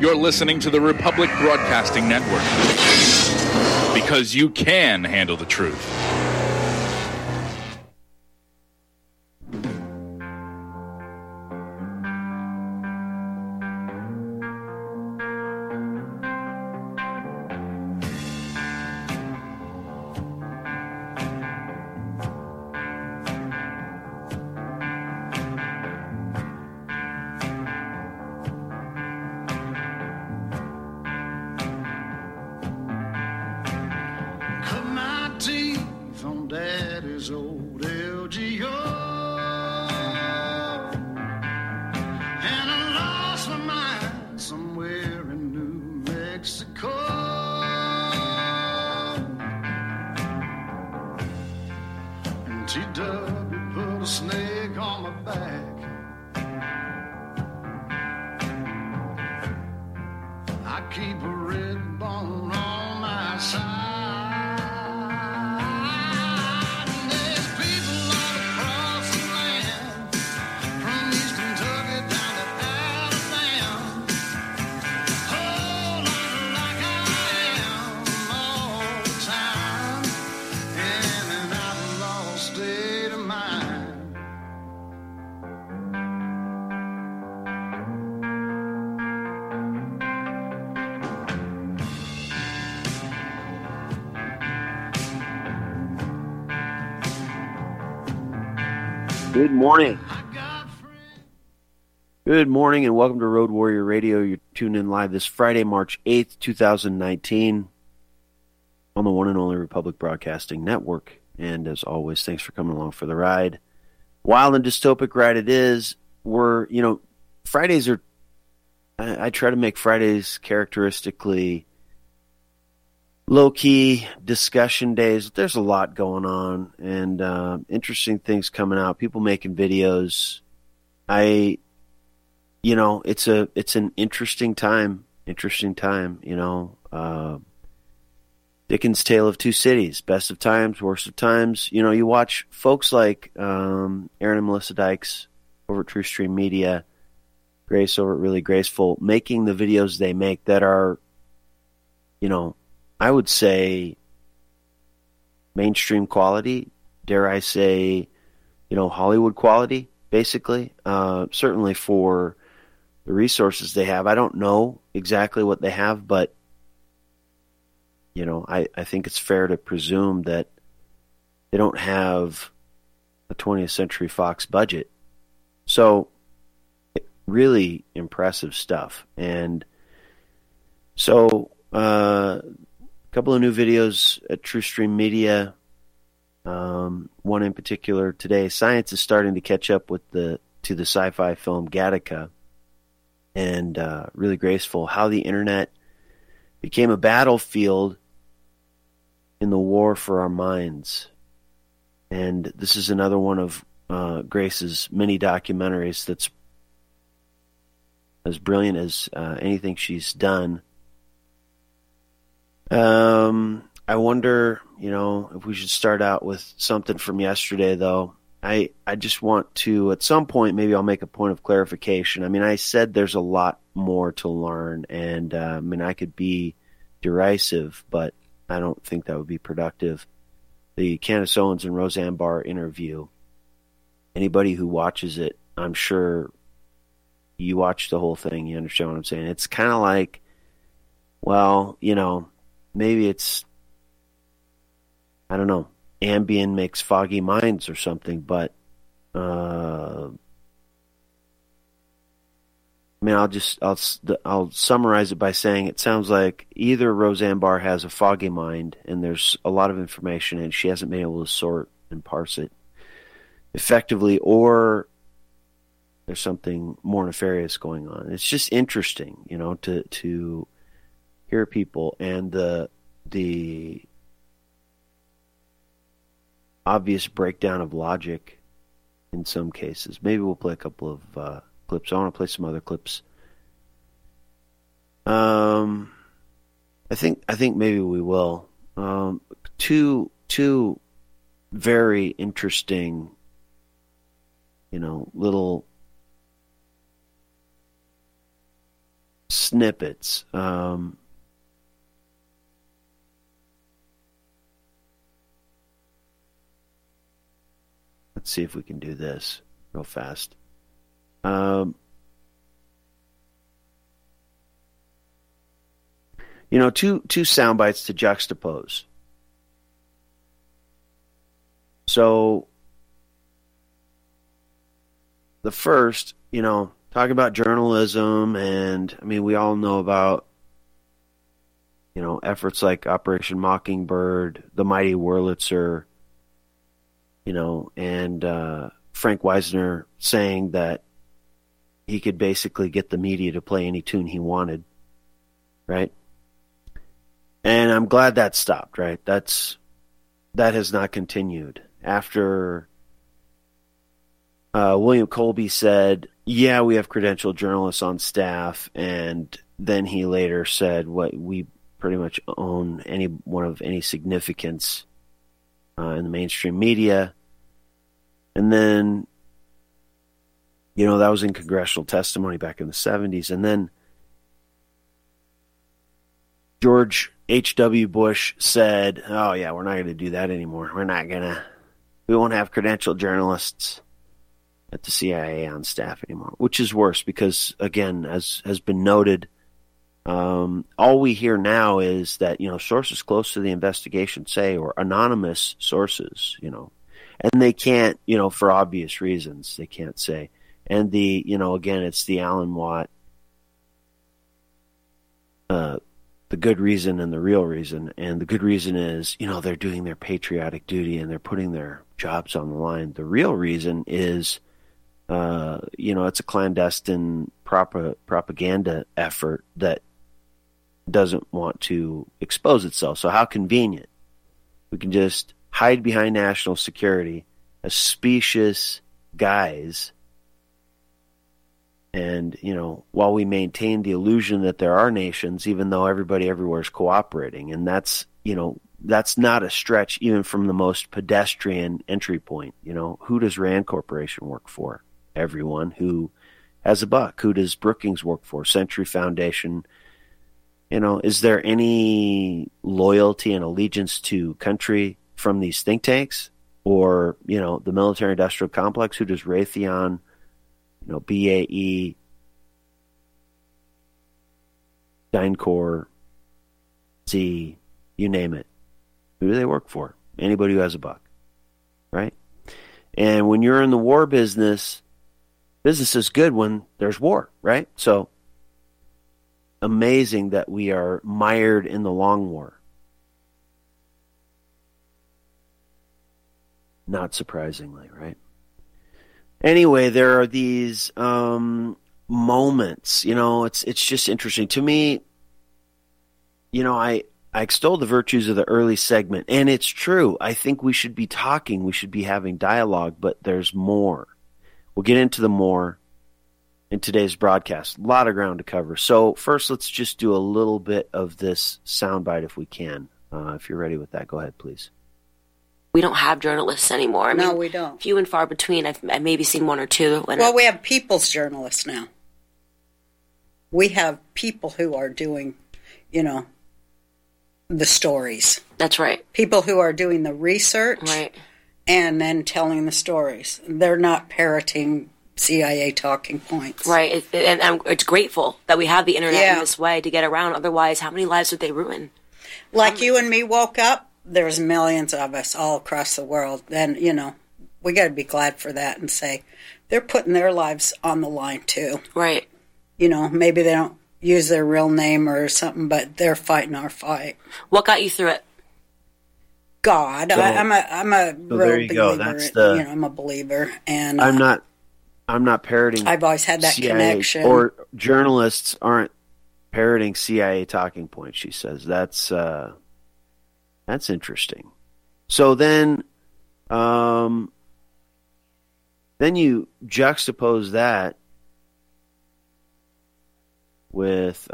You're listening to the Republic Broadcasting Network. Because you can handle the truth. Good morning and welcome to Road Warrior Radio. You're tuned in live this Friday, March 8th, 2019 on the one and only Republic Broadcasting Network. And as always, thanks for coming along for the ride. Wild and dystopic ride it is. Fridays are, I try to make Fridays characteristically low-key discussion days. There's a lot going on and interesting things coming out. People making videos. It's an interesting time. Dickens' Tale of Two Cities, best of times, worst of times. You watch folks like Aaron and Melissa Dykes over at True Stream Media, Grace over at Really Graceful, making the videos they make that are, I would say mainstream quality, dare I say, Hollywood quality, basically. Certainly for the resources they have. I don't know exactly what they have, but I think it's fair to presume that they don't have a 20th Century Fox budget. So really impressive stuff. And so a couple of new videos at TrueStream Media. One in particular today. Science is starting to catch up to the sci-fi film Gattaca. And Really Graceful, how the internet became a battlefield in the war for our minds. And this is another one of Grace's mini documentaries that's as brilliant as anything she's done. I wonder, if we should start out with something from yesterday, though. I just want to, at some point, maybe I'll make a point of clarification. I said there's a lot more to learn, and I could be derisive, but I don't think that would be productive. The Candace Owens and Roseanne Barr interview, anybody who watches it, I'm sure you watch the whole thing, you understand what I'm saying. It's kind of like, maybe it's, I don't know, Ambien makes foggy minds or something, but I'll summarize it by saying it sounds like either Roseanne Barr has a foggy mind and there's a lot of information and she hasn't been able to sort and parse it effectively, or there's something more nefarious going on. It's just interesting, to hear people and the obvious breakdown of logic in some cases. Maybe we'll play a couple of clips. I want to play some other clips. I think maybe we will. Two very interesting, little snippets. Let's see if we can do this real fast. Two sound bites to juxtapose. So the first, talking about journalism, and I mean, we all know about, efforts like Operation Mockingbird, the Mighty Wurlitzer, and Frank Wisner saying that he could basically get the media to play any tune he wanted, right? And I'm glad that stopped, right? That has not continued. After William Colby said, yeah, we have credentialed journalists on staff, and then he later said, we pretty much own anyone of any significance in the mainstream media. And then, that was in congressional testimony back in the 70s. And then George H.W. Bush said, oh, yeah, we're not going to do that anymore. We won't have credentialed journalists at the CIA on staff anymore, which is worse because, again, as has been noted, all we hear now is that, sources close to the investigation say, or anonymous sources, and they can't, for obvious reasons, they can't say. And again, it's the Alan Watt, the good reason and the real reason. And the good reason is, they're doing their patriotic duty and they're putting their jobs on the line. The real reason is, it's a clandestine propaganda effort that doesn't want to expose itself. So how convenient. We can just hide behind national security as specious guys. And, while we maintain the illusion that there are nations, even though everybody everywhere is cooperating, and that's not a stretch even from the most pedestrian entry point. Who does Rand Corporation work for? Everyone who has a buck. Who does Brookings work for? Century Foundation. Is there any loyalty and allegiance to country from these think tanks? Or, the military-industrial complex? Who does Raytheon, BAE, DynCorp, Z, you name it. Who do they work for? Anybody who has a buck, right? And when you're in the war business is good when there's war, right? So amazing that we are mired in the long war. Not surprisingly, right? Anyway, there are these moments, it's just interesting. To me, I extol the virtues of the early segment, and it's true. I think we should be talking, we should be having dialogue, but there's more. We'll get into the more in today's broadcast. A lot of ground to cover. So first, let's just do a little bit of this soundbite if we can. If you're ready with that, go ahead, please. We don't have journalists anymore. No, we don't. Few and far between. I've maybe seen one or two. Well, we have people's journalists now. We have people who are doing, the stories. That's right. People who are doing the research. Right. And then telling the stories. They're not parroting CIA talking points. Right. It's grateful that we have the internet in this way to get around. Otherwise, how many lives would they ruin? Like you and me woke up, there's millions of us all across the world. Then, we got to be glad for that and say they're putting their lives on the line too. Right. Maybe they don't use their real name or something, but they're fighting our fight. What got you through it? God. So, I'm a real believer. Go. That's I'm a believer, and I'm not parroting. I've always had that CIA, connection. Or journalists aren't parroting CIA talking points. She says that's interesting. So then you juxtapose that with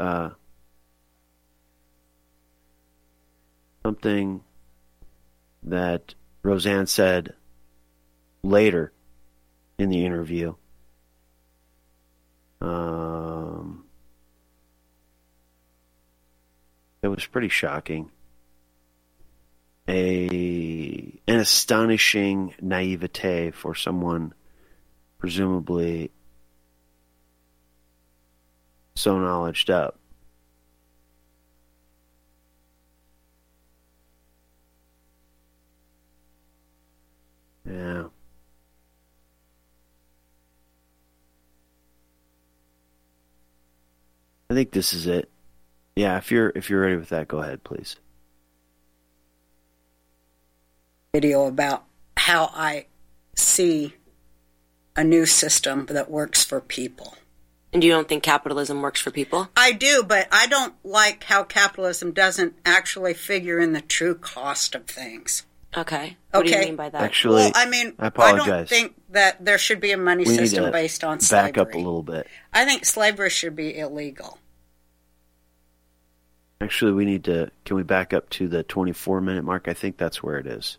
something that Roseanne said later in the interview. was pretty shocking. An astonishing naivete for someone presumably so knowledged up. Yeah. I think this is it. Yeah, if you're ready with that, go ahead, please. Video about how I see a new system that works for people. And you don't think capitalism works for people? I do, but I don't like how capitalism doesn't actually figure in the true cost of things. Okay. What do you mean by that? Actually, well, I mean, I apologize. I don't think that there should be a money system based on slavery. Back up a little bit. I think slavery should be illegal. Actually, we need to... Can we back up to the 24-minute mark? I think that's where it is.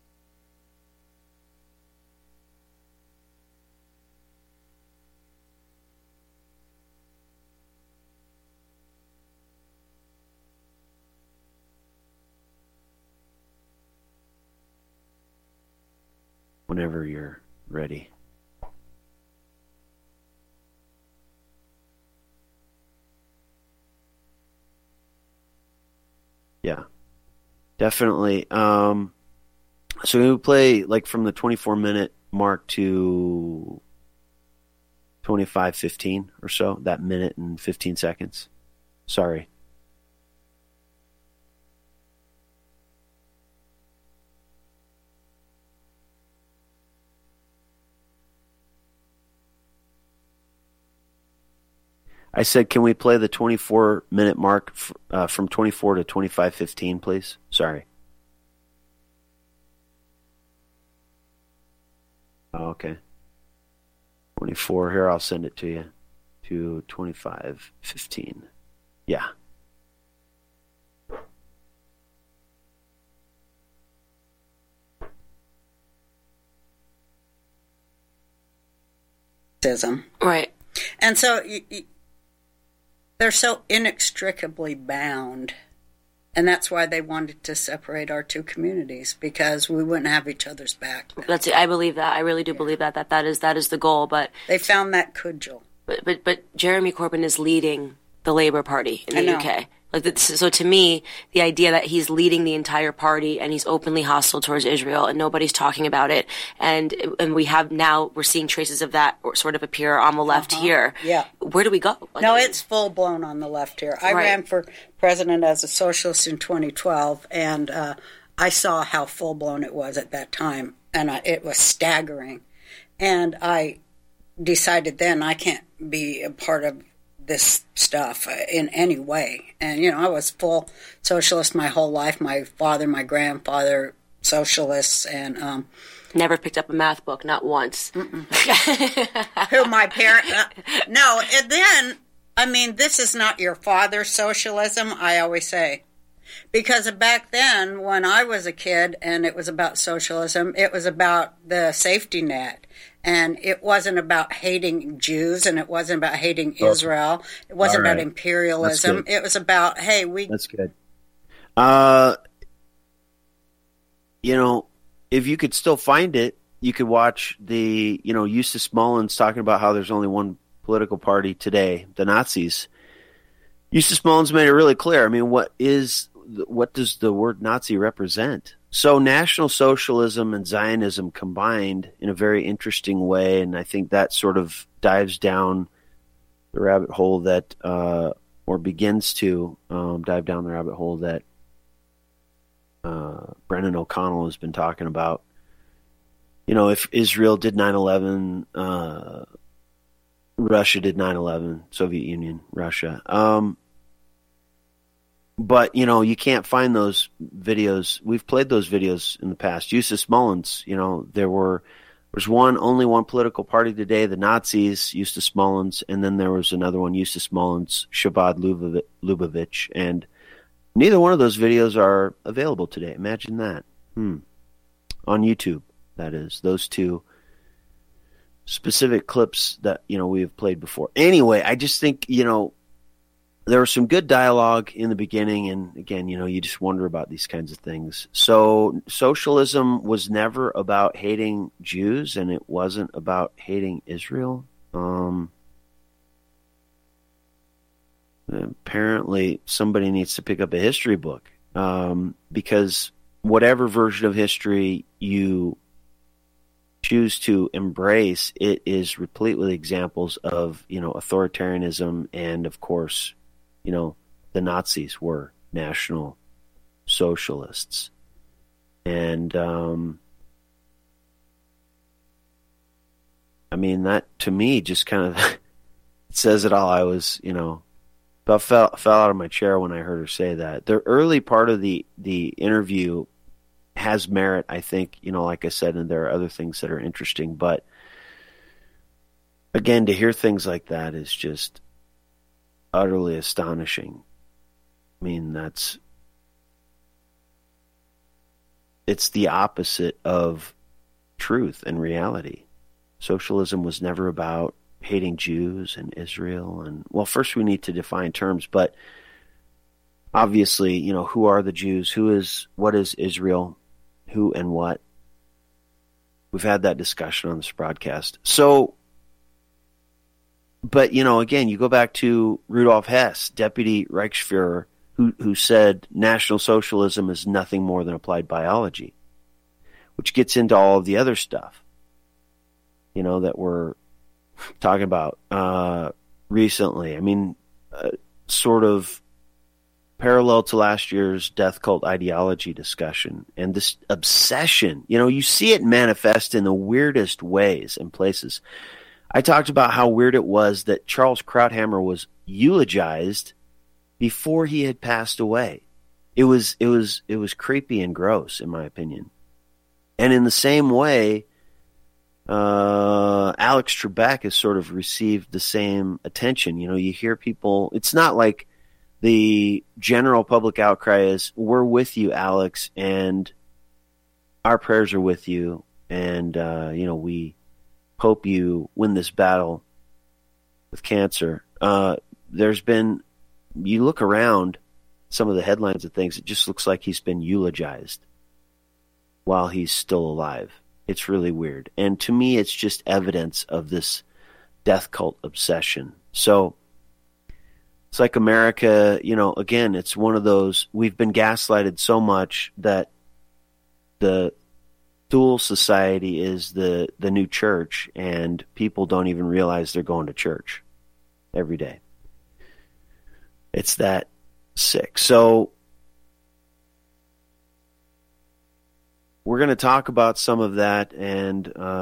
Whenever you're ready. Yeah, definitely. So we would play like from the 24-minute mark to 25:15 or so, that minute and 15 seconds. Sorry. I said, can we play the 24-minute mark from 24 to 25:15, please? Sorry. Oh, okay. 24. Here, I'll send it to you. To 25:15. Yeah. Right. And so they're so inextricably bound, and that's why they wanted to separate our two communities, because we wouldn't have each other's back. That's it. I believe that. I really do believe that is the goal. But they found that cudgel. But Jeremy Corbyn is leading the Labour Party in the UK. So to me, the idea that he's leading the entire party and he's openly hostile towards Israel and nobody's talking about it, and we're seeing traces of that sort of appear on the left here. Yeah. Where do we go? No, it's full blown on the left here. I ran for president as a socialist in 2012, and I saw how full blown it was at that time, and it was staggering. And I decided then I can't be a part of this stuff in any way. And, I was full socialist my whole life. My father, my grandfather, socialists, and... Never picked up a math book, not once. Who my parents... no, and then, this is not your father's socialism, I always say. Because back then, when I was a kid and it was about socialism, it was about the safety net. And it wasn't about hating Jews, and it wasn't about hating Israel. It wasn't about imperialism. It was about, hey, That's good. If you could still find it, you could watch the, Eustace Mullins talking about how there's only one political party today, the Nazis. Eustace Mullins made it really clear. What does the word Nazi represent? So National Socialism and Zionism combined in a very interesting way, and I think that sort of dives down the rabbit hole that, or begins to dive down the rabbit hole that Brendan O'Connell has been talking about. If Israel did 9/11, Russia did 9/11, Soviet Union, Russia. But, you can't find those videos. We've played those videos in the past. Eustace Mullins, there's only one political party today, the Nazis, Eustace Mullins, and then there was another one, Eustace Mullins, Shabbat Lubavitch, and neither one of those videos are available today. Imagine that. On YouTube, that is. Those two specific clips that, we have played before. Anyway, I just think, there was some good dialogue in the beginning, and again, you just wonder about these kinds of things. So socialism was never about hating Jews, and it wasn't about hating Israel. Apparently somebody needs to pick up a history book, because whatever version of history you choose to embrace, it is replete with examples of, authoritarianism, and of course, the Nazis were National Socialists. And that to me just kind of says it all. I was, about fell out of my chair when I heard her say that. The early part of the interview has merit, I think, like I said, and there are other things that are interesting. But again, to hear things like that is just utterly astonishing. It's the opposite of truth and reality. Socialism was never about hating Jews and Israel. And, well, first we need to define terms, but obviously, who are the Jews? What is Israel? Who and what? We've had that discussion on this broadcast. So, but, again, you go back to Rudolf Hess, Deputy Reichsfuhrer, who said National Socialism is nothing more than applied biology, which gets into all of the other stuff, that we're talking about recently. Sort of parallel to last year's death cult ideology discussion, and this obsession, you see it manifest in the weirdest ways and places. I talked about how weird it was that Charles Krauthammer was eulogized before he had passed away. It was creepy and gross, in my opinion. And in the same way, Alex Trebek has sort of received the same attention. You hear people, it's not like the general public outcry is, we're with you, Alex, and our prayers are with you, and we hope you win this battle with cancer. You look around some of the headlines of things, it just looks like he's been eulogized while he's still alive. It's really weird. And to me, it's just evidence of this death cult obsession. So it's like America, again, it's one of those, we've been gaslighted so much that the dual society is the new church, and people don't even realize they're going to church every day. It's that sick. So we're going to talk about some of that and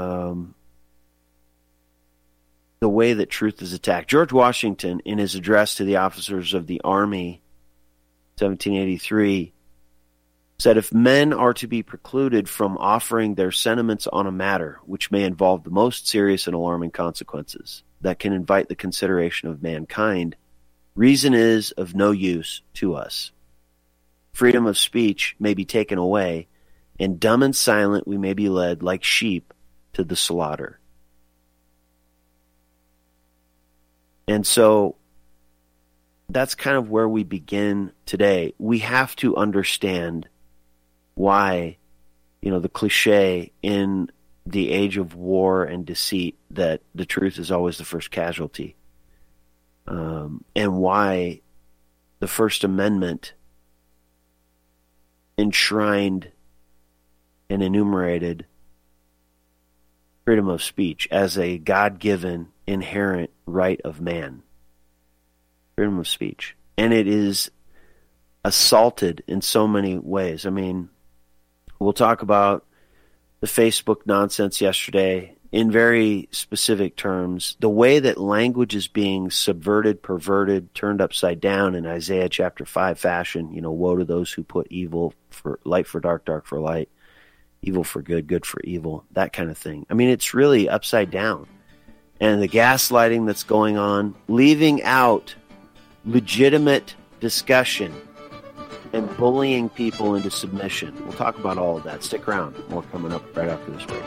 the way that truth is attacked. George Washington, in his address to the officers of the Army, 1783, said, if men are to be precluded from offering their sentiments on a matter which may involve the most serious and alarming consequences that can invite the consideration of mankind, reason is of no use to us. Freedom of speech may be taken away, and dumb and silent we may be led like sheep to the slaughter. And so that's kind of where we begin today. We have to understand why, the cliche in the age of war and deceit that the truth is always the first casualty. And why the First Amendment enshrined and enumerated freedom of speech as a God-given inherent right of man. Freedom of speech. And it is assaulted in so many ways. We'll talk about the Facebook nonsense yesterday in very specific terms. The way that language is being subverted, perverted, turned upside down in Isaiah chapter 5 fashion. Woe to those who put evil for light for dark, dark for light, evil for good, good for evil, that kind of thing. It's really upside down. And the gaslighting that's going on, leaving out legitimate discussion and bullying people into submission. We'll talk about all of that. Stick around. More coming up right after this break.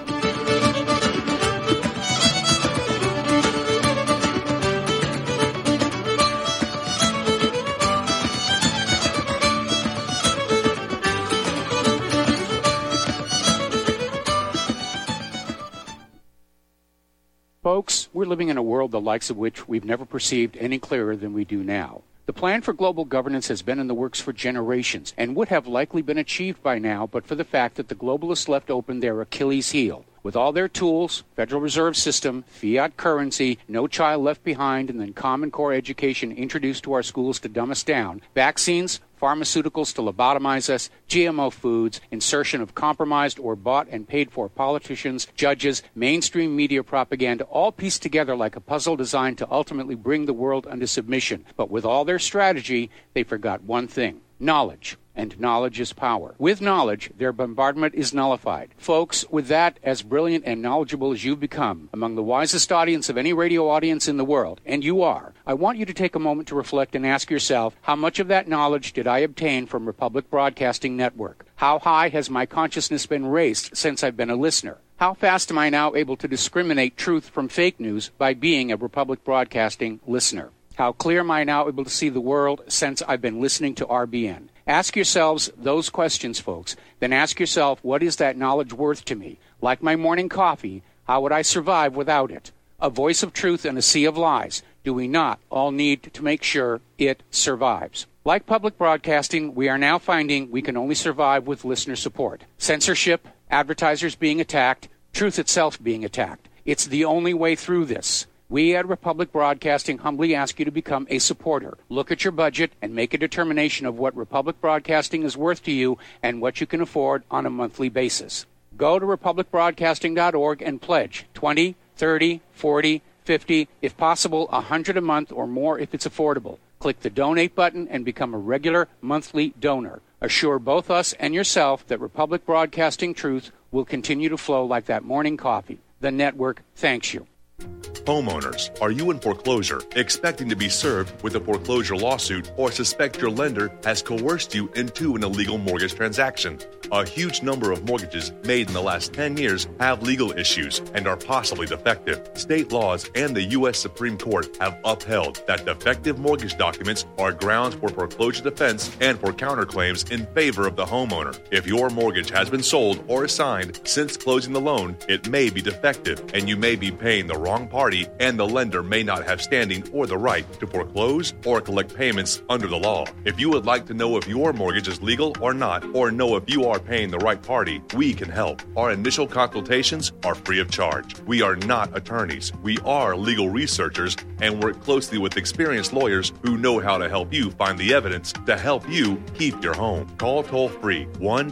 Folks, we're living in a world the likes of which we've never perceived any clearer than we do now. The plan for global governance has been in the works for generations and would have likely been achieved by now but for the fact that the globalists left open their Achilles heel. With all their tools, Federal Reserve System, fiat currency, no child left behind, and then Common Core education introduced to our schools to dumb us down, vaccines, pharmaceuticals to lobotomize us, GMO foods, insertion of compromised or bought and paid for politicians, judges, mainstream media propaganda, all pieced together like a puzzle designed to ultimately bring the world under submission. But with all their strategy, they forgot one thing: knowledge. And knowledge is power. With knowledge, their bombardment is nullified. Folks, with that, as brilliant and knowledgeable as you've become, among the wisest audience of any radio audience in the world, and you are, I want you to take a moment to reflect and ask yourself, how much of that knowledge did I obtain from Republic Broadcasting Network? How high has my consciousness been raised since I've been a listener? How fast am I now able to discriminate truth from fake news by being a Republic Broadcasting listener? How clear am I now able to see the world since I've been listening to RBN? Ask yourselves those questions, folks. Then ask yourself, what is that knowledge worth to me? Like my morning coffee, how would I survive without it? A voice of truth in a sea of lies. Do we not all need to make sure it survives? Like public broadcasting, we are now finding we can only survive with listener support. Censorship, advertisers being attacked, truth itself being attacked. It's the only way through this. We at Republic Broadcasting humbly ask you to become a supporter. Look at your budget and make a determination of what Republic Broadcasting is worth to you and what you can afford on a monthly basis. Go to republicbroadcasting.org and pledge $20, $30, $40, $50, if possible, $100 a month or more if it's affordable. Click the donate button and become a regular monthly donor. Assure both us and yourself that Republic Broadcasting truth will continue to flow like that morning coffee. The network thanks you. Homeowners, are you in foreclosure, expecting to be served with a foreclosure lawsuit, or suspect your lender has coerced you into an illegal mortgage transaction? A huge number of mortgages made in the last 10 years have legal issues and are possibly defective. State laws and the U.S. Supreme Court have upheld that defective mortgage documents are grounds for foreclosure defense and for counterclaims in favor of the homeowner. If your mortgage has been sold or assigned since closing the loan, it may be defective and you may be paying the wrong party, and the lender may not have standing or the right to foreclose or collect payments under the law. If you would like to know if your mortgage is legal or not, or know if you are paying the right party, we can help. Our initial consultations are free of charge. We are not attorneys. We are legal researchers and work closely with experienced lawyers who know how to help you find the evidence to help you keep your home. Call toll-free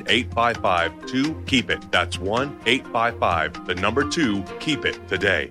1-855-2-KEEP-IT. That's 1-855-2-KEEP-IT today.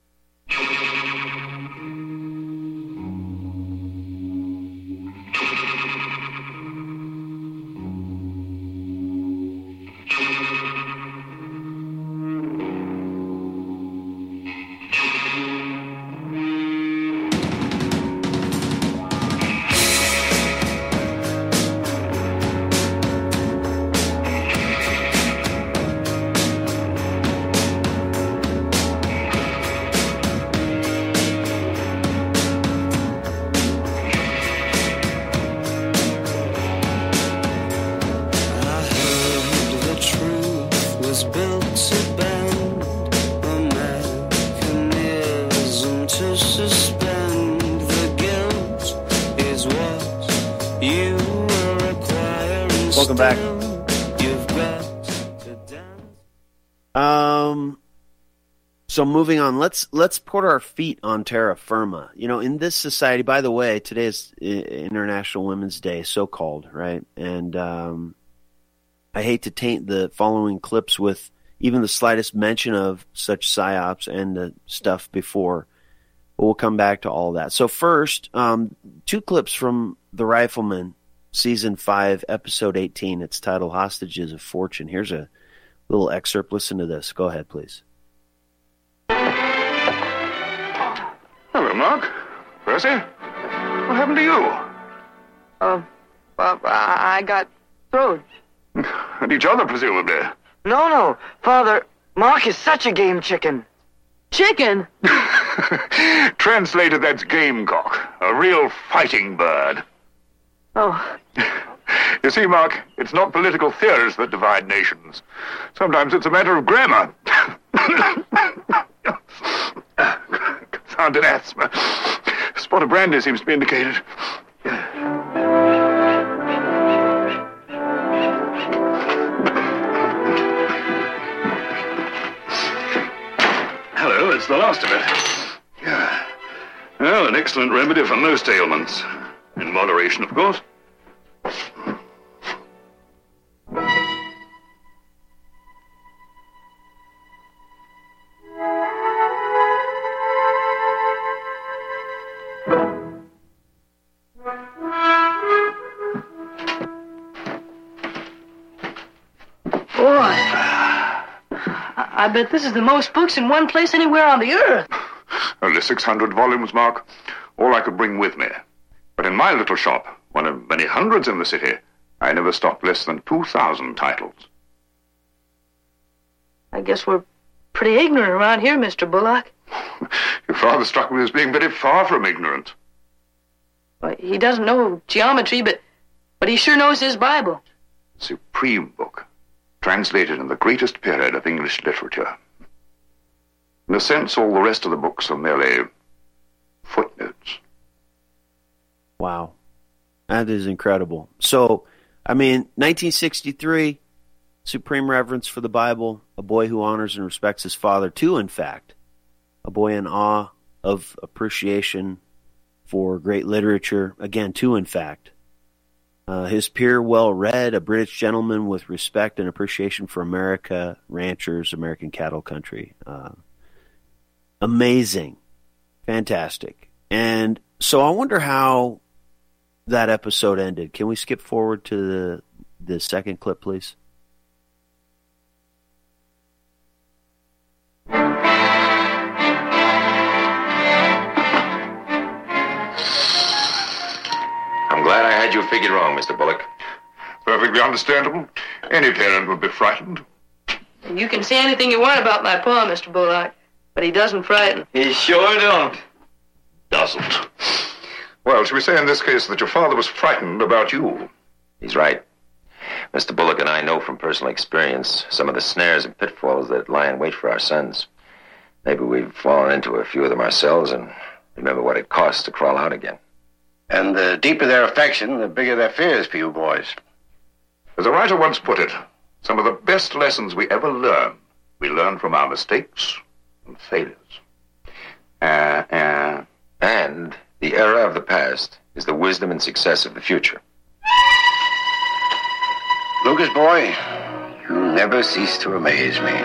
Welcome back. So moving on, let's put our feet on terra firma. You know, in this society, by the way, today is International Women's Day, so-called, right? And I hate to taint the following clips with even the slightest mention of such psyops and the stuff before, but we'll come back to all that. So first, 2 clips from The Rifleman, Season 5, Episode 18. It's titled Hostages of Fortune. Here's a little excerpt. Listen to this. Go ahead, please. Hello, Mark. Percy? What happened to you? I got thrown. And each other, presumably. No, Father, Mark is such a game chicken. Chicken? Translated, that's gamecock. A real fighting bird. Oh. You see, Mark, it's not political theories that divide nations. Sometimes it's a matter of grammar. Confounded asthma. A spot of brandy seems to be indicated. Hello, it's the last of it. Yeah. Well, an excellent remedy for most ailments. In moderation, of course. I bet this is the most books in one place anywhere on the earth. Only 600 volumes, Mark. All I could bring with me. But in my little shop, one of many hundreds in the city, I never stocked less than 2,000 titles. I guess we're pretty ignorant around here, Mr. Bullock. Your father struck me as being very far from ignorant. Well, he doesn't know geometry, but he sure knows his Bible. Supreme book. Translated in the greatest period of English literature. In a sense, all the rest of the books are merely footnotes. Wow. That is incredible. So, 1963, supreme reverence for the Bible, a boy who honors and respects his father. Two, in fact, a boy in awe of appreciation for great literature. Again, two, in fact. His peer, well-read, a British gentleman with respect and appreciation for America, ranchers, American cattle country. Amazing. Fantastic. And so I wonder how that episode ended. Can we skip forward to the second clip, please? I'm glad I had you figured wrong, Mr. Bullock. Perfectly understandable. Any parent would be frightened. You can say anything you want about my pa, Mr. Bullock, but he doesn't frighten. He sure don't. Doesn't. Well, shall we say in this case that your father was frightened about you? He's right. Mr. Bullock and I know from personal experience some of the snares and pitfalls that lie in wait for our sons. Maybe we've fallen into a few of them ourselves and remember what it costs to crawl out again. And the deeper their affection, the bigger their fears for you boys. As a writer once put it, some of the best lessons we ever learn, we learn from our mistakes and failures. And the era of the past is the wisdom and success of the future. Lucas, boy, you never cease to amaze me.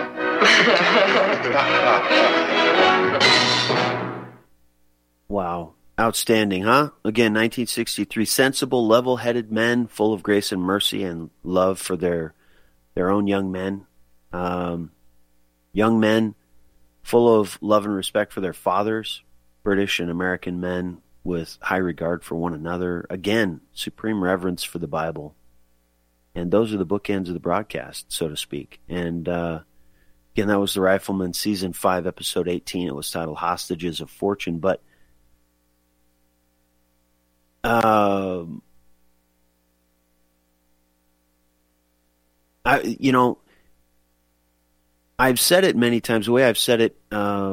Wow. Outstanding, huh? Again, 1963. Sensible, level-headed men, full of grace and mercy and love for their own young men. Young men full of love and respect for their fathers. British and American men with high regard for one another. Again, supreme reverence for the Bible. And those are the bookends of the broadcast, so to speak. And again, that was The Rifleman, Season 5, Episode 18. It was titled Hostages of Fortune. But I've said it many times. The way I've said it,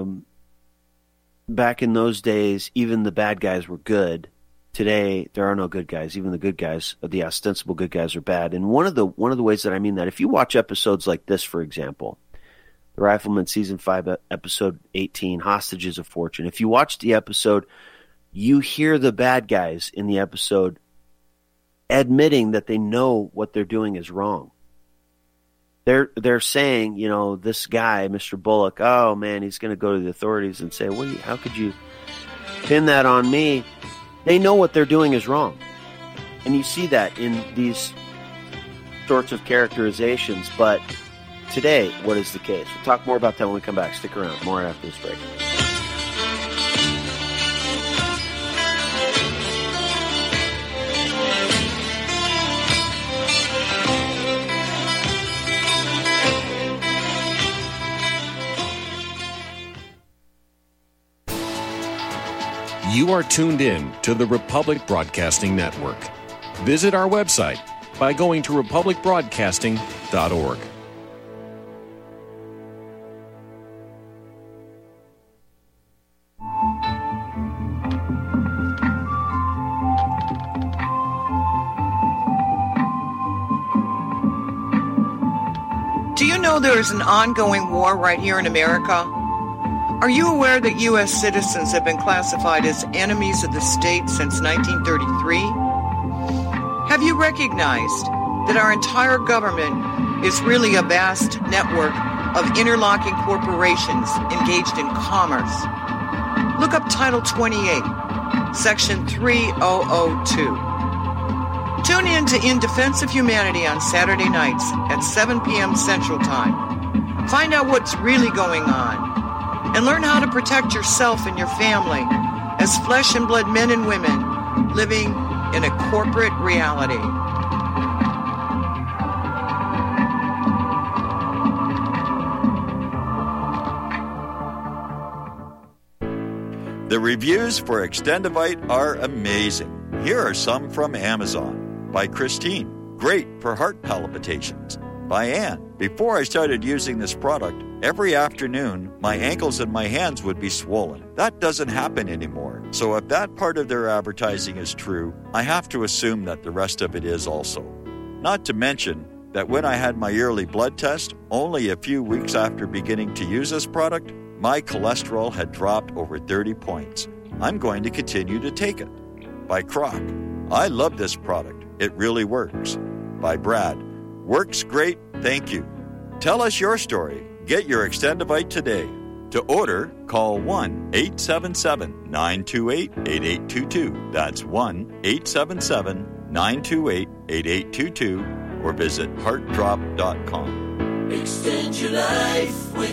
back in those days, even the bad guys were good. Today, there are no good guys. Even the good guys, the ostensible good guys, are bad. And one of the ways that I mean that, if you watch episodes like this, for example, The Rifleman, Season 5, Episode 18, Hostages of Fortune. If you watch the episode, you hear the bad guys in the episode admitting that they know what they're doing is wrong. They're saying, this guy, Mr. Bullock, oh man, he's going to go to the authorities and say, how could you pin that on me? They know what they're doing is wrong. And you see that in these sorts of characterizations. But today, what is the case? We'll talk more about that when we come back. Stick around. More after this break. You are tuned in to the Republic Broadcasting Network. Visit our website by going to republicbroadcasting.org. Do you know there is an ongoing war right here in America? Are you aware that U.S. citizens have been classified as enemies of the state since 1933? Have you recognized that our entire government is really a vast network of interlocking corporations engaged in commerce? Look up Title 28, Section 3002. Tune in to In Defense of Humanity on Saturday nights at 7 p.m. Central Time. Find out what's really going on and learn how to protect yourself and your family as flesh and blood men and women living in a corporate reality. The reviews for Extendivite are amazing. Here are some from Amazon. By Christine, great for heart palpitations. By Anne, before I started using this product, every afternoon my ankles and my hands would be swollen. That doesn't happen anymore. So if that part of their advertising is true, I have to assume that the rest of it is also. Not to mention that when I had my yearly blood test, only a few weeks after beginning to use this product, my cholesterol had dropped over 30 points. I'm going to continue to take it. By Croc, I love this product. It really works. By Brad, works great, thank you. Tell us your story. Get your Extendivite today. To order, call 1-877-928-8822. That's 1-877-928-8822 or visit heartdrop.com. Extend your life with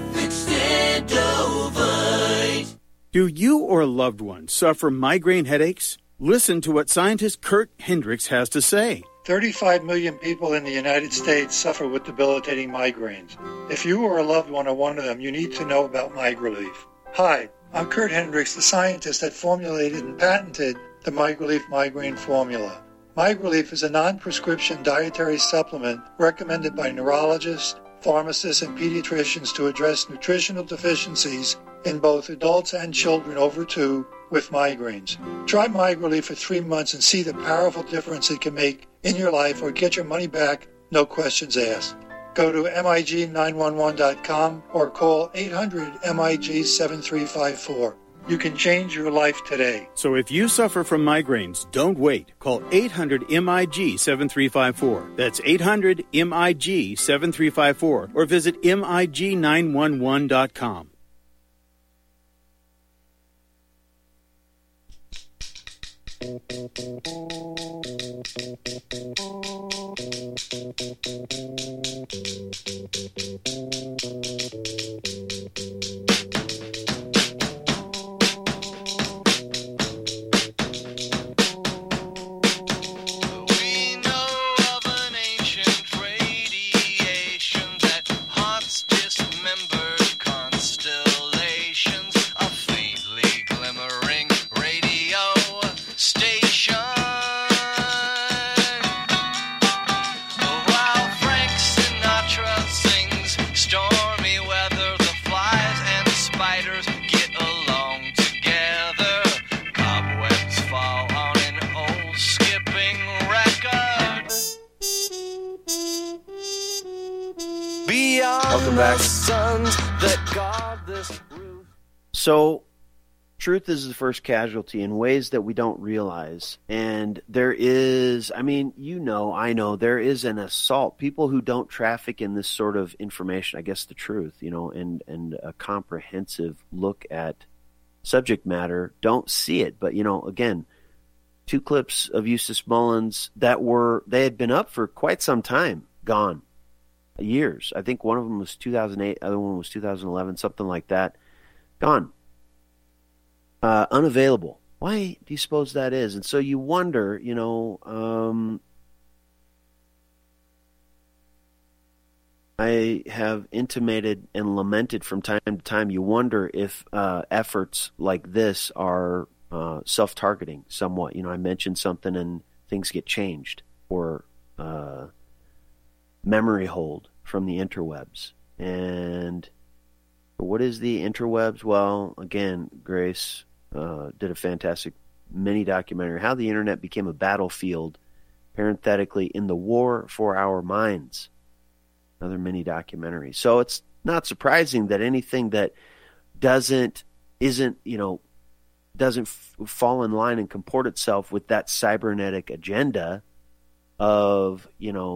Extendovite. Do you or a loved one suffer migraine headaches? Listen to what scientist Kurt Hendricks has to say. 35 million people in the United States suffer with debilitating migraines. If you or a loved one are one of them, you need to know about MigraLief. Hi, I'm Kurt Hendricks, the scientist that formulated and patented the MigraLief migraine formula. MigraLief is a non-prescription dietary supplement recommended by neurologists, pharmacists, and pediatricians to address nutritional deficiencies in both adults and children over 2 with migraines. Try MigraLief for 3 months and see the powerful difference it can make in your life, or get your money back, no questions asked. Go to MIG911.com or call 800-MIG-7354. You can change your life today. So if you suffer from migraines, don't wait. Call 800-MIG-7354. That's 800-MIG-7354 or visit MIG911.com. Welcome back. So, truth is the first casualty in ways that we don't realize. And there is, I know, there is an assault. People who don't traffic in this sort of information, I guess the truth, and a comprehensive look at subject matter don't see it. But, again, 2 clips of Eustace Mullins they had been up for quite some time, gone. Years. I think one of them was 2008, the other one was 2011, something like that. Gone. Unavailable. Why do you suppose that is? And so you wonder, I have intimated and lamented from time to time, you wonder if efforts like this are self-targeting somewhat. I mention something and things get changed, or memory hold from the interwebs. And what is the interwebs? Well, again, Grace did a fantastic mini documentary, How the Internet Became a Battlefield, parenthetically, in the War for Our Minds. another mini documentary. So it's not surprising that anything that doesn't fall in line and comport itself with that cybernetic agenda of,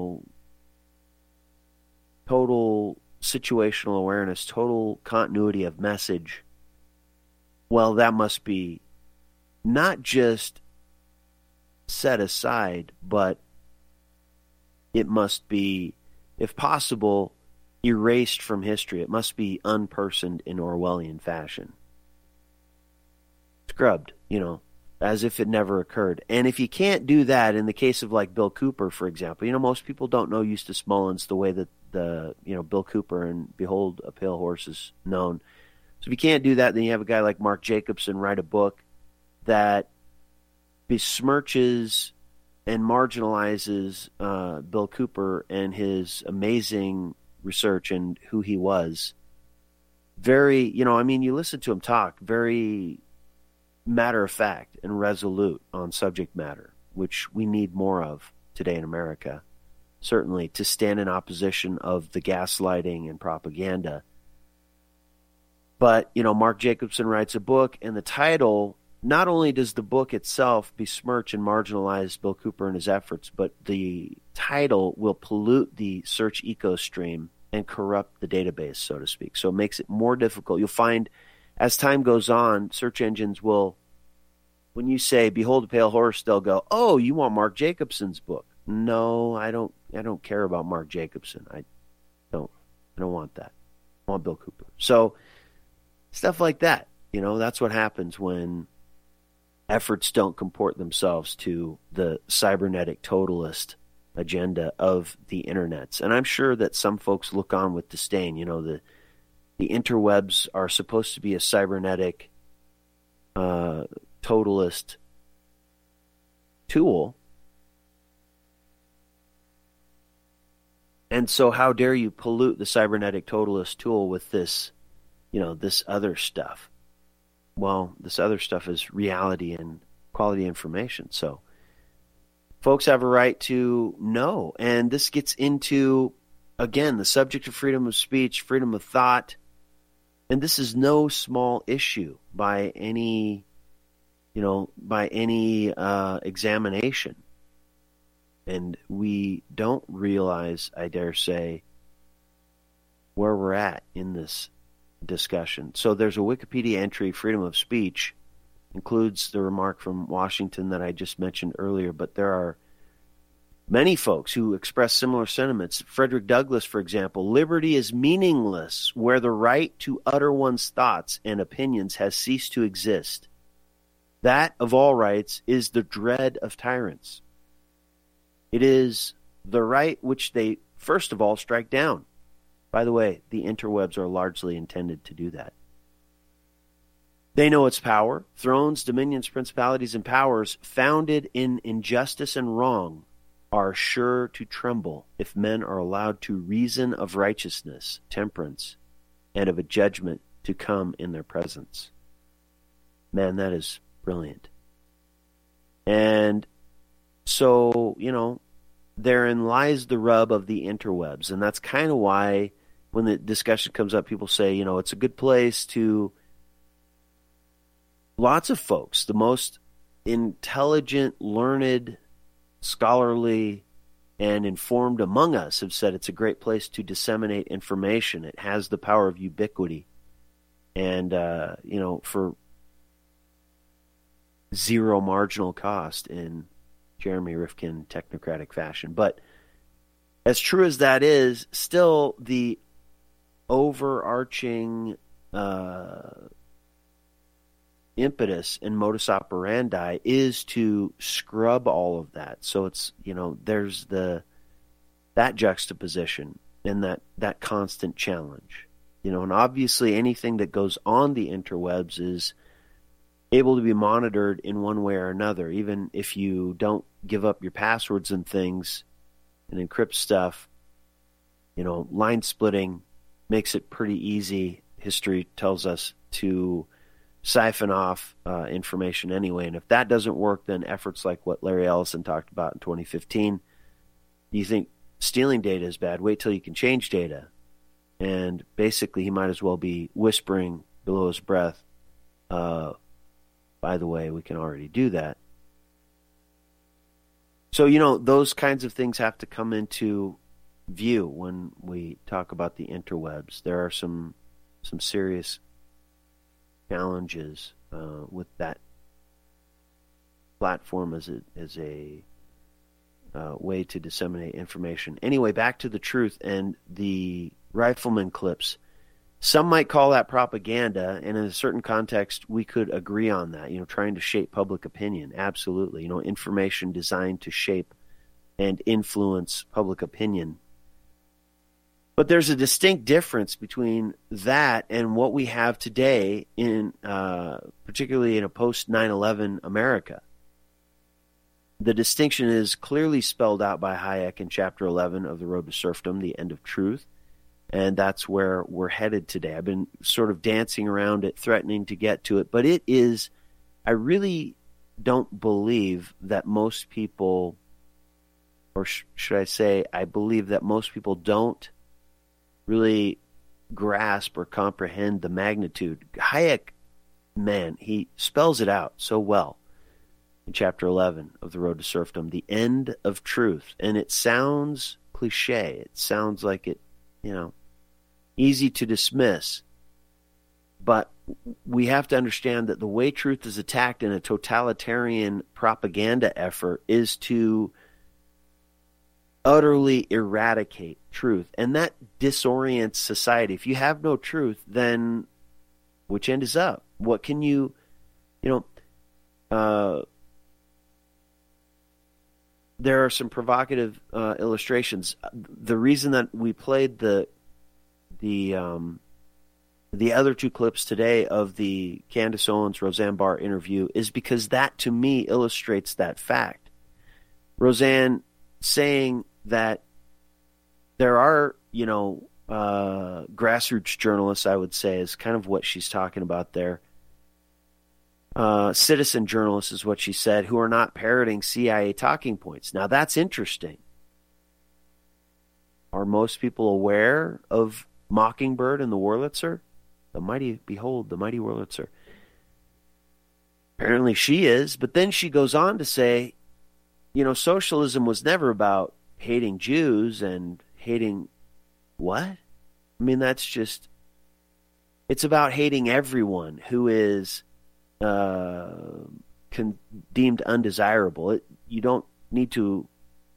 total situational awareness, total continuity of message, well, that must be not just set aside, but it must be, if possible, erased from history. It must be unpersoned in Orwellian fashion. Scrubbed, as if it never occurred. And if you can't do that, in the case of like Bill Cooper, for example, most people don't know Eustace Mullins the way that Bill Cooper and Behold a Pale Horse is known. So if you can't do that, then you have a guy like Mark Jacobson write a book that besmirches and marginalizes Bill Cooper and his amazing research and who he was. Very, you listen to him talk, very matter of fact and resolute on subject matter, which we need more of today in America, certainly, to stand in opposition of the gaslighting and propaganda. But, Mark Jacobson writes a book, and the title, not only does the book itself besmirch and marginalize Bill Cooper and his efforts, but the title will pollute the search ecostream and corrupt the database, so to speak. So it makes it more difficult. You'll find, as time goes on, search engines will, when you say Behold a Pale Horse, they'll go, oh, you want Mark Jacobson's book. No, I don't care about Mark Jacobson. I don't want that. I want Bill Cooper. So stuff like that, that's what happens when efforts don't comport themselves to the cybernetic totalist agenda of the internets. And I'm sure that some folks look on with disdain. The interwebs are supposed to be a cybernetic totalist tool. And so how dare you pollute the cybernetic totalist tool with this, this other stuff? Well, this other stuff is reality and quality information. So folks have a right to know. And this gets into, again, the subject of freedom of speech, freedom of thought. And this is no small issue by any examination. And we don't realize, I dare say, where we're at in this discussion. So there's a Wikipedia entry, freedom of speech, includes the remark from Washington that I just mentioned earlier, but there are many folks who express similar sentiments. Frederick Douglass, for example, liberty is meaningless where the right to utter one's thoughts and opinions has ceased to exist. That, of all rights, is the dread of tyrants. It is the right which they, first of all, strike down. By the way, the interwebs are largely intended to do that. They know its power. Thrones, dominions, principalities, and powers founded in injustice and wrong are sure to tremble if men are allowed to reason of righteousness, temperance, and of a judgment to come in their presence. Man, that is brilliant. And so, therein lies the rub of the interwebs. And that's kind of why when the discussion comes up, people say, it's a good place to... Lots of folks, the most intelligent, learned, scholarly, and informed among us have said it's a great place to disseminate information. It has the power of ubiquity. And, for zero marginal cost in Jeremy Rifkin technocratic fashion. But as true as that is, still the overarching impetus and modus operandi is to scrub all of that. So it's, there's that juxtaposition and that constant challenge. And obviously anything that goes on the interwebs is able to be monitored in one way or another. Even if you don't give up your passwords and things and encrypt stuff, line splitting makes it pretty easy, history tells us, to siphon off information anyway. And if that doesn't work, then efforts like what Larry Ellison talked about in 2015, do you think stealing data is bad. Wait till you can change data. And basically, he might as well be whispering below his breath, by the way, we can already do that. So, those kinds of things have to come into view when we talk about the interwebs. There are some serious challenges with that platform as a way to disseminate information. Anyway, back to the truth and the rifleman clips. Some might call that propaganda, and in a certain context, we could agree on that, trying to shape public opinion. Absolutely. Information designed to shape and influence public opinion. But there's a distinct difference between that and what we have today in, particularly in a post 9/11 America. The distinction is clearly spelled out by Hayek in Chapter 11 of The Road to Serfdom, The End of Truth. And that's where we're headed today. I've been sort of dancing around it, threatening to get to it. But it is, I really don't believe that most people, or should I say, I believe that most people don't really grasp or comprehend the magnitude. Hayek, man, he spells it out so well in Chapter 11 of The Road to Serfdom, The End of Truth. And it sounds cliche. It sounds like it, easy to dismiss. But we have to understand that the way truth is attacked in a totalitarian propaganda effort is to utterly eradicate truth. And that disorients society. If you have no truth, then which end is up? What can you, there are some provocative illustrations. The reason that we played the other two clips today of the Candace Owens Roseanne Barr interview is because that, to me, illustrates that fact. Roseanne saying that there are, grassroots journalists, I would say, is kind of what she's talking about there. Citizen journalists is what she said, who are not parroting CIA talking points. Now, that's interesting. Are most people aware of Mockingbird and the Wurlitzer? The mighty Wurlitzer. Apparently she is, but then she goes on to say, socialism was never about hating Jews and hating what? I mean, that's just, it's about hating everyone who is deemed undesirable. You don't need to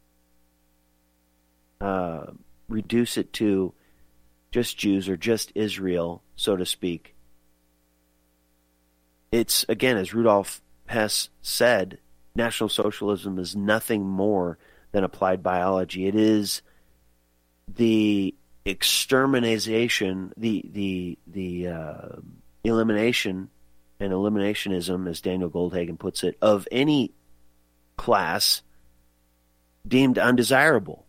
reduce it to just Jews or just Israel, so to speak. It's, again, as Rudolf Hess said, National Socialism is nothing more than applied biology. It is the extermination, the elimination and eliminationism, as Daniel Goldhagen puts it, of any class deemed undesirable.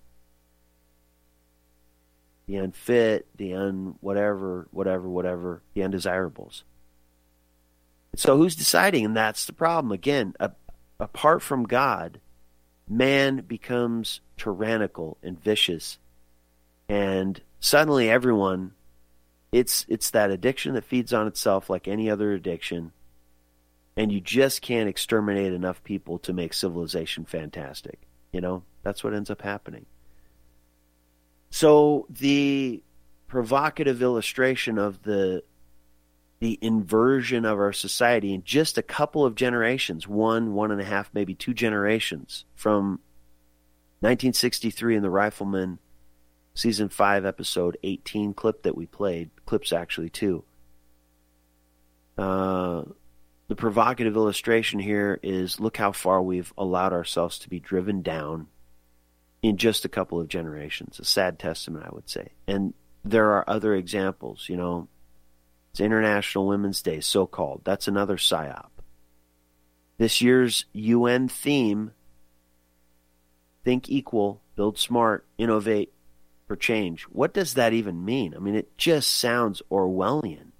The unfit, the whatever, the undesirables. So who's deciding? And that's the problem. Again, apart from God, man becomes tyrannical and vicious. And suddenly everyone, it's that addiction that feeds on itself like any other addiction. And you just can't exterminate enough people to make civilization fantastic. That's what ends up happening. So the provocative illustration of the inversion of our society in just a couple of generations, 1.5, maybe 2 generations, from 1963 in the Rifleman Season 5, Episode 18 clip that we played, clips actually too. The provocative illustration here is, look how far we've allowed ourselves to be driven down in just a couple of generations. A sad testament, I would say. And there are other examples, It's International Women's Day, so-called. That's another psyop. This year's UN theme, Think Equal, Build Smart, Innovate for Change. What does that even mean? I mean, it just sounds Orwellian.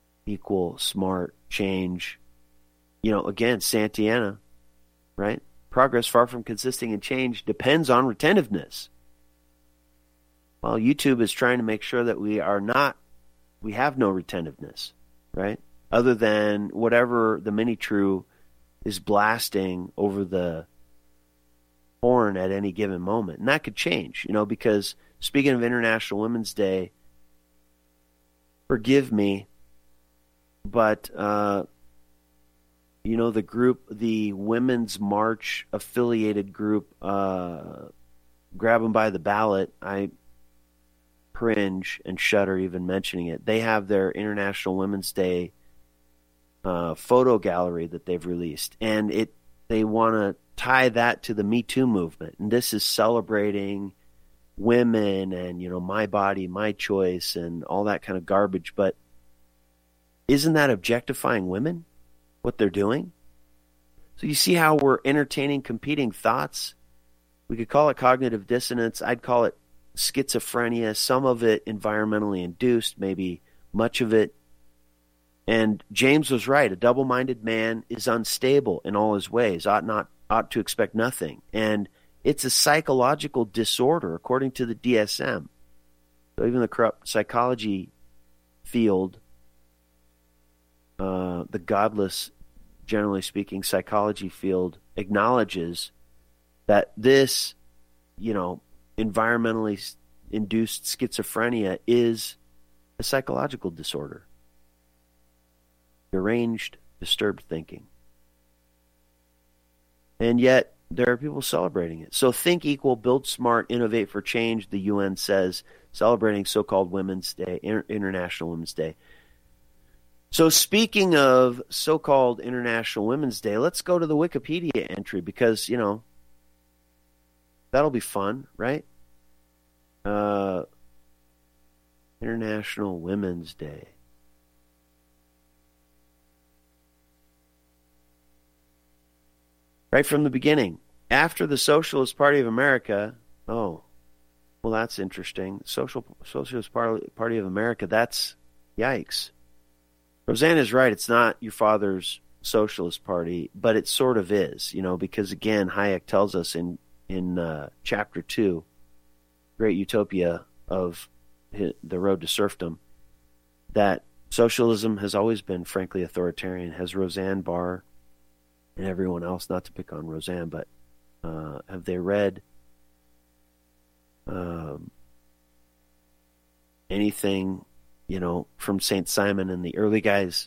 Equal, smart, change. Again, Santayana, right? progress, far from consisting in change, depends on retentiveness. Well, YouTube is trying to make sure that we have no retentiveness, right? Other than whatever the mini-true is blasting over the horn at any given moment. And that could change, because speaking of International Women's Day, forgive me, but, the Women's March affiliated group, Grab 'em by the Ballot, I cringe and shudder even mentioning it. They have their International Women's Day photo gallery that they've released, and they want to tie that to the Me Too movement. And this is celebrating women and, my body, my choice, and all that kind of garbage. But isn't that objectifying women, what they're doing? So you see how we're entertaining competing thoughts? We could call it cognitive dissonance. I'd call it schizophrenia, some of it environmentally induced, maybe much of it. And James was right. A double-minded man is unstable in all his ways, ought to expect nothing. And it's a psychological disorder, according to the DSM. So even the corrupt psychology field, the godless, generally speaking, psychology field acknowledges that this, environmentally induced schizophrenia is a psychological disorder. Deranged, disturbed thinking. And yet, there are people celebrating it. So think equal, build smart, innovate for change, the UN says, celebrating so-called Women's Day, International Women's Day. So speaking of so-called International Women's Day, let's go to the Wikipedia entry because, that'll be fun, right? International Women's Day. Right from the beginning. After the Socialist Party of America, that's interesting. Socialist Party of America, that's yikes. Roseanne is right. It's not your father's Socialist Party, but it sort of is, because again, Hayek tells us in Chapter 2, Great Utopia of The Road to Serfdom, that socialism has always been frankly authoritarian. Has Roseanne Barr and everyone else, not to pick on Roseanne, but have they read anything, from St. Simon and the early guys?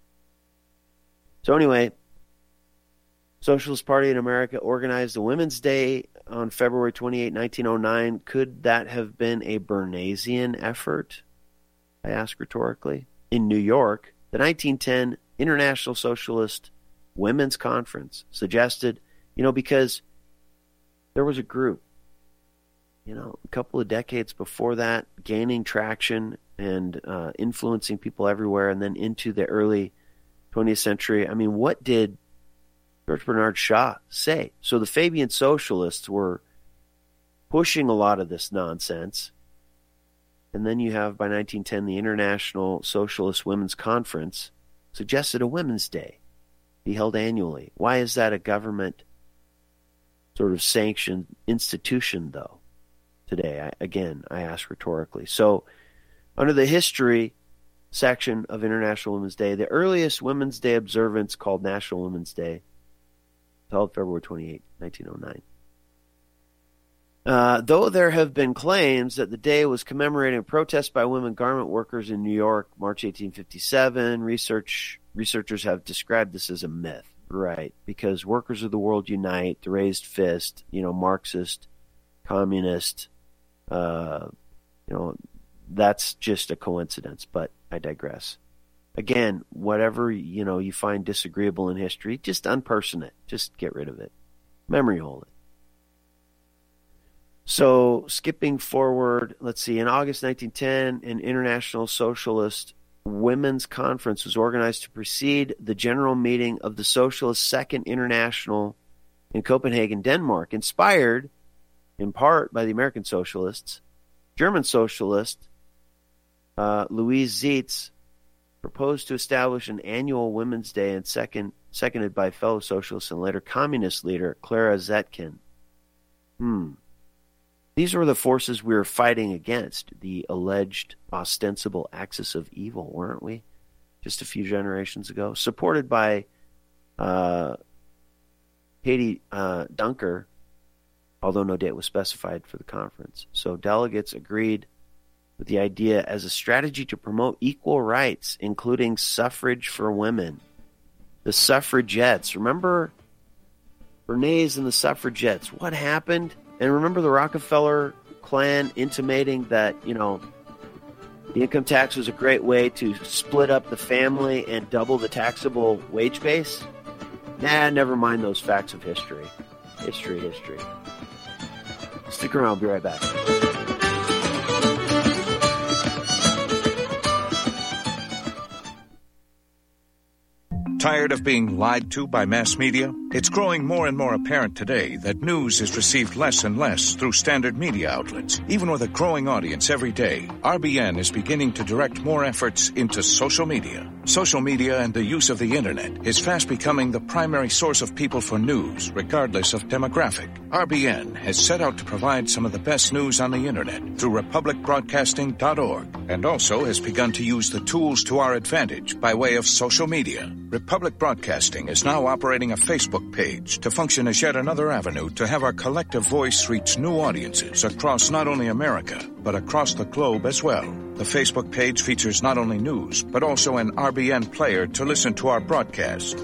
So anyway, Socialist Party in America organized a Women's Day on February 28, 1909. Could that have been a Bernaysian effort? I ask rhetorically. In New York, the 1910 International Socialist Women's Conference suggested, because there was a group, a couple of decades before that, gaining traction and influencing people everywhere, and then into the early 20th century. I mean, what did George Bernard Shaw say? So the Fabian Socialists were pushing a lot of this nonsense. And then you have, by 1910, the International Socialist Women's Conference suggested a Women's Day be held annually. Why is that a government sort of sanctioned institution, though, today? I ask rhetorically. So under the history section of International Women's Day, the earliest Women's Day observance, called National Women's Day, held February 28, 1909. Though there have been claims that the day was commemorating a protest by women garment workers in New York, March 1857, researchers have described this as a myth, right? Because workers of the world unite, the raised fist, Marxist, communist, that's just a coincidence, but I digress. Again, whatever, you find disagreeable in history, just unperson it. Just get rid of it. Memory hold it. So, skipping forward, let's see. In August 1910, an International Socialist Women's Conference was organized to precede the general meeting of the Socialist Second International in Copenhagen, Denmark, inspired in part by the American Socialists. German Socialist Louise Zietz proposed to establish an annual Women's Day, and seconded by fellow socialist and later communist leader Clara Zetkin. These were the forces we were fighting against, the alleged ostensible axis of evil, weren't we? Just a few generations ago. Supported by Katie Dunker, although no date was specified for the conference. So delegates agreed with the idea as a strategy to promote equal rights, including suffrage for women. The suffragettes. Remember Bernays and the suffragettes? What happened? And remember the Rockefeller clan intimating that, the income tax was a great way to split up the family and double the taxable wage base? Nah, never mind those facts of history. History. Stick around, I'll be right back. Tired of being lied to by mass media? It's growing more and more apparent today that news is received less and less through standard media outlets. Even with a growing audience every day, RBN is beginning to direct more efforts into social media. Social media and the use of the internet is fast becoming the primary source of people for news, regardless of demographic. RBN has set out to provide some of the best news on the internet through republicbroadcasting.org, and also has begun to use the tools to our advantage by way of social media. Republic Broadcasting is now operating a Facebook page to function as yet another avenue to have our collective voice reach new audiences across not only America, but across the globe as well. The Facebook page features not only news, but also an RBN player to listen to our broadcast.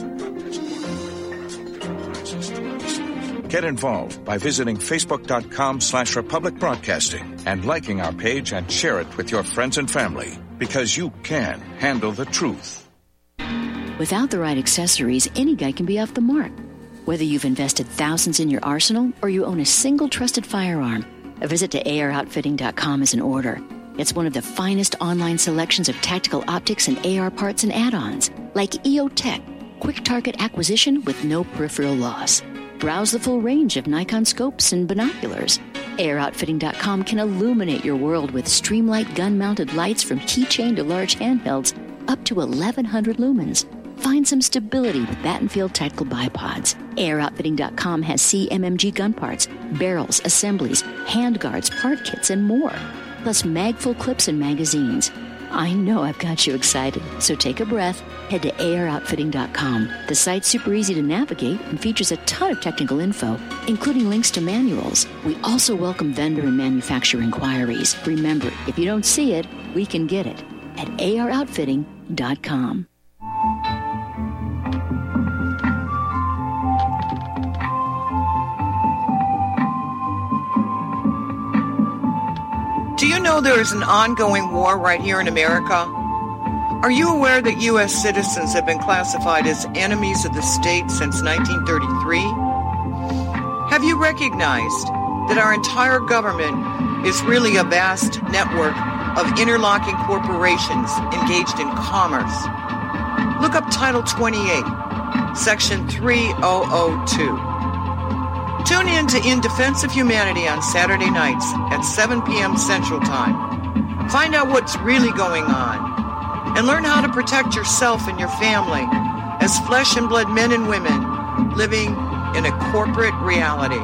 Get involved by visiting facebook.com/Republic Broadcasting and liking our page and share it with your friends and family, because you can handle the truth. Without the right accessories, any guy can be off the mark. Whether you've invested thousands in your arsenal or you own a single trusted firearm, a visit to AROutfitting.com is in order. It's one of the finest online selections of tactical optics and AR parts and add-ons, like EOTech, quick target acquisition with no peripheral loss. Browse the full range of Nikon scopes and binoculars. AROutfitting.com can illuminate your world with Streamlight gun-mounted lights from keychain to large handhelds up to 1,100 lumens. Find some stability with Battenfield tactical bipods. AROutfitting.com has CMMG gun parts, barrels, assemblies, handguards, part kits, and more. Plus mag-full clips and magazines. I know I've got you excited, so take a breath. Head to AROutfitting.com. The site's super easy to navigate and features a ton of technical info, including links to manuals. We also welcome vendor and manufacturer inquiries. Remember, if you don't see it, we can get it at AROutfitting.com. Do you know there is an ongoing war right here in America? Are you aware that U.S. citizens have been classified as enemies of the state since 1933? Have you recognized that our entire government is really a vast network of interlocking corporations engaged in commerce? Look up Title 28, Section 3002. Tune in to In Defense of Humanity on Saturday nights at 7 p.m. Central Time. Find out what's really going on and learn how to protect yourself and your family as flesh and blood men and women living in a corporate reality.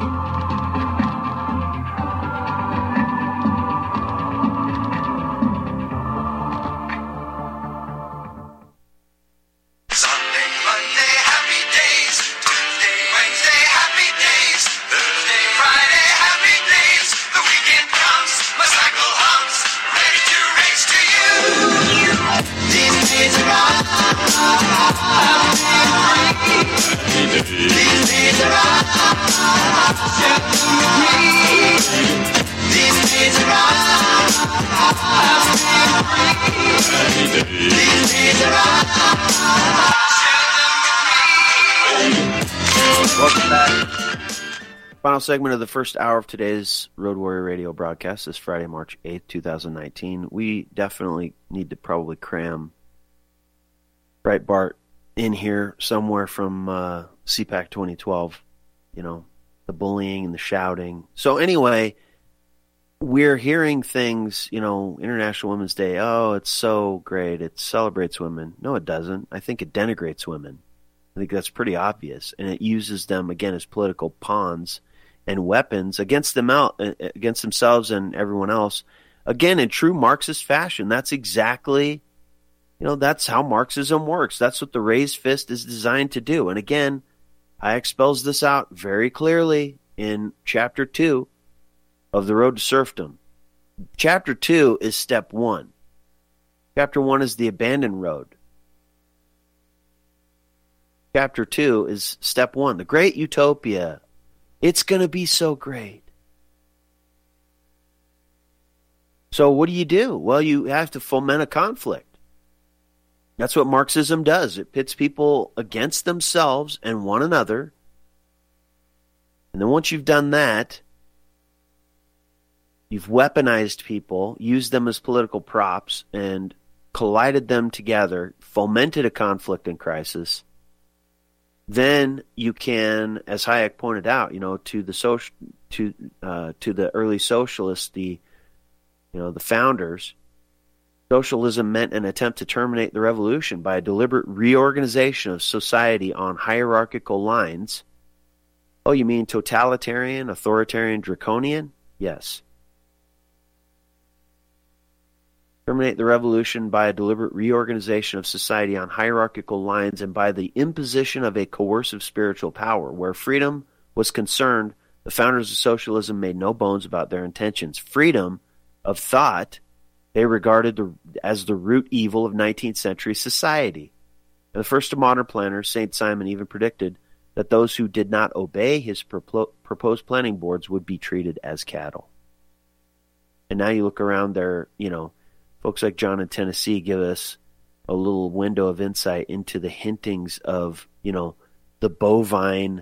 Welcome back. Final segment of the first hour of today's Road Warrior Radio broadcast this Friday, March 8th, 2019. We definitely need to probably cram Breitbart in here somewhere from CPAC 2012. You know, the bullying and the shouting. So anyway, we're hearing things, International Women's Day, oh, it's so great, it celebrates women. No, it doesn't. I think it denigrates women. I think that's pretty obvious. And it uses them, again, as political pawns and weapons against themselves and everyone else. Again, in true Marxist fashion, that's exactly, that's how Marxism works. That's what the raised fist is designed to do. And again, Hayek spells this out very clearly in Chapter 2 of The Road to Serfdom. Chapter 2 is step 1. Chapter 1 is the abandoned road. Chapter 2 is step 1, the great utopia. It's going to be so great. So what do? Well, you have to foment a conflict. That's what Marxism does. It pits people against themselves and one another. And then once you've done that, you've weaponized people, used them as political props, and collided them together, fomented a conflict and crisis. Then you can, as Hayek pointed out, to the early socialists, the founders, socialism meant an attempt to terminate the revolution by a deliberate reorganization of society on hierarchical lines. Oh, you mean totalitarian, authoritarian, draconian? Yes. Terminate the revolution by a deliberate reorganization of society on hierarchical lines and by the imposition of a coercive spiritual power. Where freedom was concerned, the founders of socialism made no bones about their intentions. Freedom of thought they regarded as the root evil of 19th century society. And the first of modern planners, St. Simon, even predicted that those who did not obey his proposed planning boards would be treated as cattle. And now you look around there, folks like John in Tennessee give us a little window of insight into the hintings of, the bovine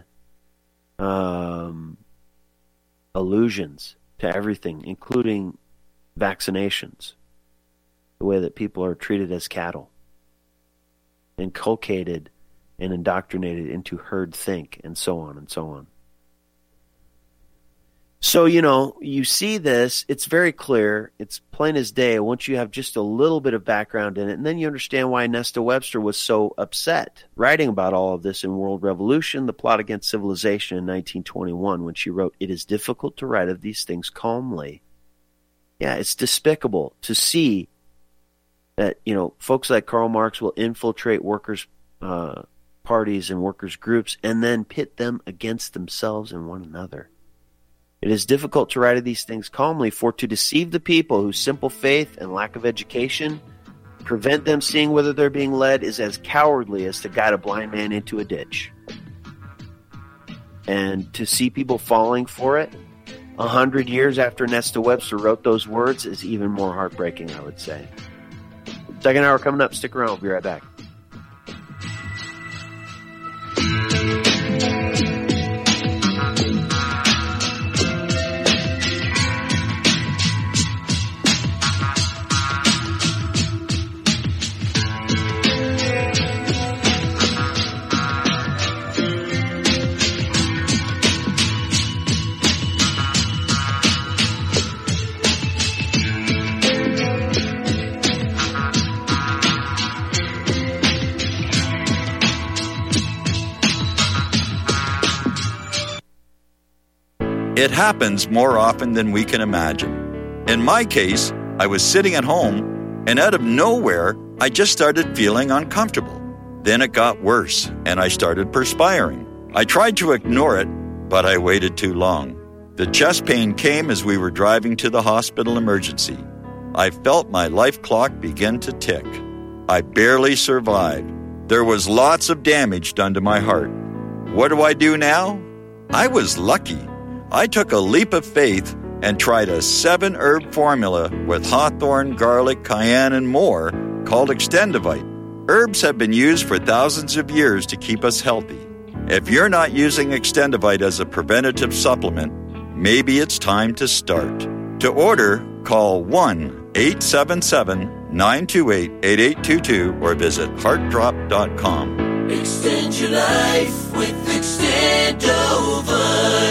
allusions to everything, including vaccinations, the way that people are treated as cattle, inculcated and indoctrinated into herd think, and so on and so on. So, you see this, it's very clear, it's plain as day once you have just a little bit of background in it, and then you understand why Nesta Webster was so upset writing about all of this in World Revolution, The Plot Against Civilization in 1921, when she wrote, "It is difficult to write of these things calmly." Yeah, it's despicable to see that, folks like Karl Marx will infiltrate workers' parties and workers' groups and then pit them against themselves and one another. It is difficult to write of these things calmly, for to deceive the people whose simple faith and lack of education prevent them seeing whither they're being led is as cowardly as to guide a blind man into a ditch. And to see people falling for it 100 years after Nesta Webster wrote those words is even more heartbreaking, I would say. Second hour coming up. Stick around. We'll be right back. It happens more often than we can imagine. In my case, I was sitting at home, and out of nowhere, I just started feeling uncomfortable. Then it got worse, and I started perspiring. I tried to ignore it, but I waited too long. The chest pain came as we were driving to the hospital emergency. I felt my life clock begin to tick. I barely survived. There was lots of damage done to my heart. What do I do now? I was lucky. I took a leap of faith and tried a 7-herb formula with hawthorn, garlic, cayenne, and more called Extendivite. Herbs have been used for thousands of years to keep us healthy. If you're not using Extendivite as a preventative supplement, maybe it's time to start. To order, call 1-877-928-8822 or visit heartdrop.com. Extend your life with Extendovite.